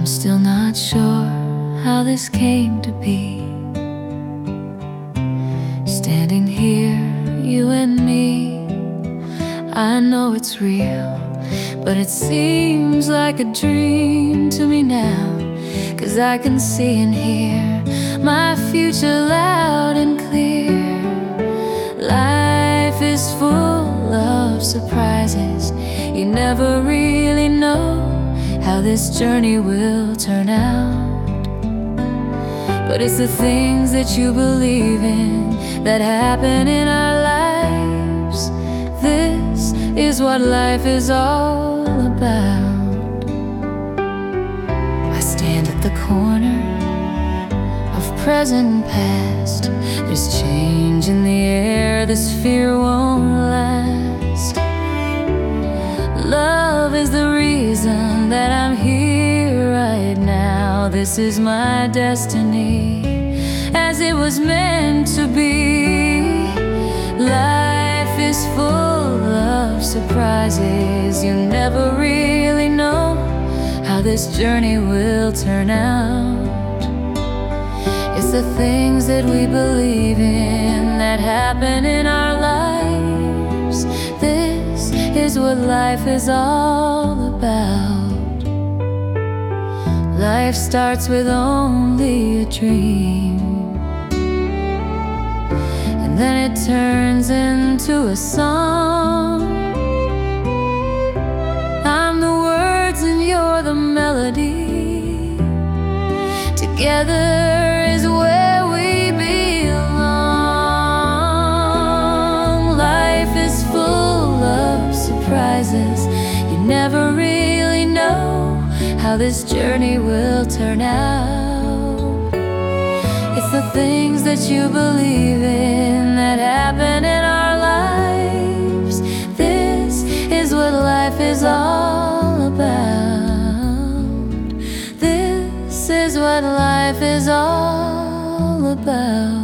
I'm still not sure how this came to be. Standing here, you and me, I know it's real, but it seems like a dream to me now. 'Cause I can see and hear my future loud and clear. Life is full of surprises. You never really know how this journey will turn out. But it's the things that you believe in that happen in our lives. This is what life is all about. I stand at the corner of present and past. There's change in the air, this fear won't last. Love is the reason that I'm here right now. This is my destiny, as it was meant to be. Life is full of surprises. You never really know how this journey will turn out. It's the things that we believe in that happen in our lives. This is what life is all about. Life starts with only a dream, and then it turns into a song. I'm the words and you're the melody. Together is where we belong. Life is full of surprises. You never really know how this journey will turn out. It's the things that you believe in that happen in our lives. This is what life is all about. This is what life is all about.